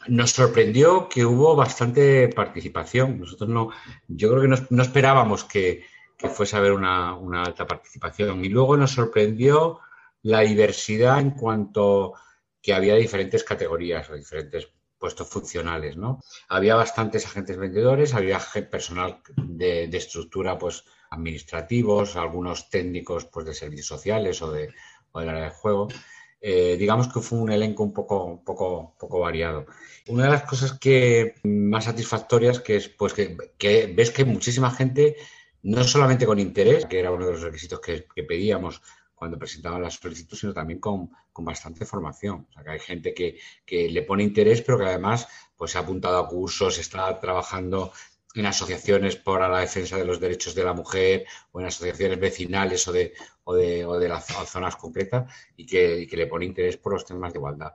Nos sorprendió que hubo bastante participación. Nosotros no, yo creo que no esperábamos que fuese a haber una alta participación. Y luego nos sorprendió la diversidad en cuanto que había diferentes categorías o diferentes puestos funcionales, ¿no? Había bastantes agentes vendedores, había personal de estructura, pues, administrativos, algunos técnicos, pues, de servicios sociales o del área de juego. Digamos que fue un elenco un poco variado. Una de las cosas que más satisfactorias que es pues que ves que muchísima gente, no solamente con interés, que era uno de los requisitos que pedíamos cuando presentaban la solicitud, sino también con bastante formación. O sea, que hay gente que le pone interés, pero que además pues, se ha apuntado a cursos, está trabajando en asociaciones para la defensa de los derechos de la mujer o en asociaciones vecinales o de las zonas concretas y que le pone interés por los temas de igualdad.